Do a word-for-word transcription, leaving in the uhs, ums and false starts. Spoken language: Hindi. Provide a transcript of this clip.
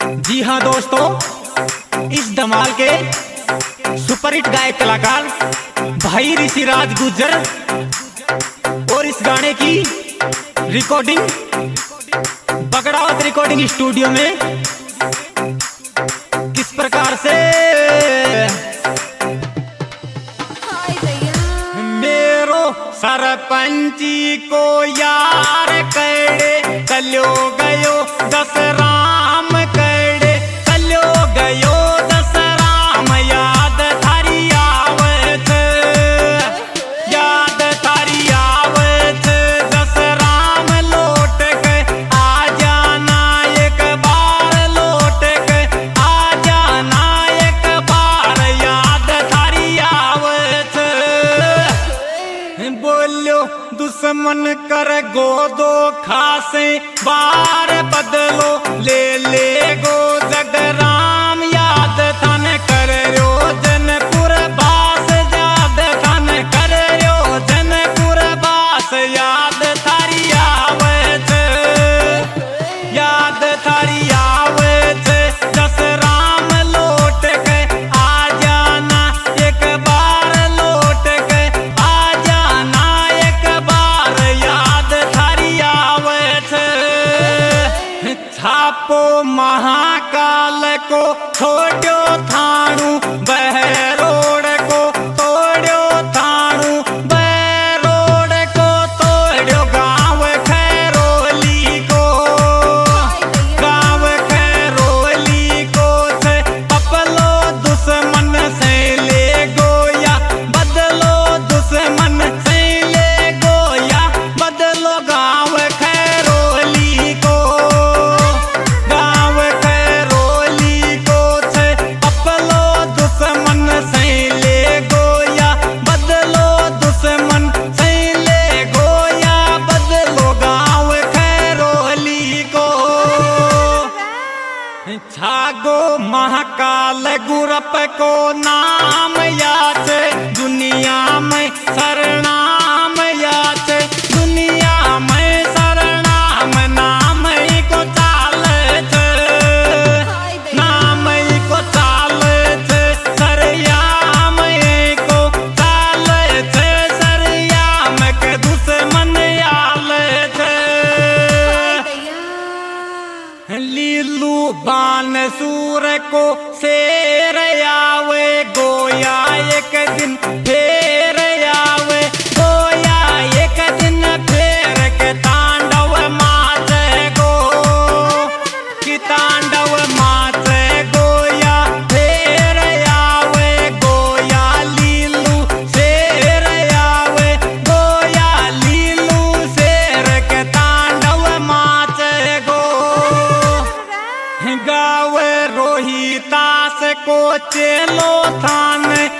जी हाँ दोस्तों, इस धमाल के सुपरहिट गायक कलाकार भाई ऋषिराज गुर्जर और इस गाने की रिकॉर्डिंग बगड़ावत रिकॉर्डिंग स्टूडियो में किस प्रकार से मेरो सरपंची को यार कड़े चलो गयो दस राम कड़े चलो गयो दस राम याद थारी आवत याद थारी आवत दस राम लौट के आ जाना एक बार लौट के आ जाना एक बार याद थारी आवत बोलो दुश्मन कर गोदो खासे बार बदलो ले ले गो जगराम याद थान कर रो जनपुर बास याद थान कर रो जनपुर बास याद थारी आवत याद थारी आवत दस राम लौट के आ जाना एक बार लौट के आ जाना एक बार याद थारी आवत छापो महाकाल को छोड़ो थाणू बहरोड को तोड़ो थाणू बहरोड को तोड़ो गाँव खैरोली को गाँव खैरोली को से अपलो दुश्मन से ले गोया बदलो दुश्मन से ले गोया बदलो गाँव खैरोली को गाँव खैरोली को से अपलो दुश्मन से ले गोया बदलो दुश्मन से ले गोया बदलो गाँव खैरोली को छागो महाकाल गुरप को नाम याच दुनिया में सरनाम याच दुनिया में सरनाम नाम ही को चालत नाम ही को चालत सरयाम ही को चालत सरयाम के दुश्मन आलत लीलू बान सूर को शेर आवे गोया एक दिन फेर आवे गोया एक दिन फेर के तांडव माचे गो कि तांडव माचे गोया फेर आवे गोया लीलू शेर आवे गोया लीलू शेर के तांडव माचे गो गावे रोहितास को चेलो थान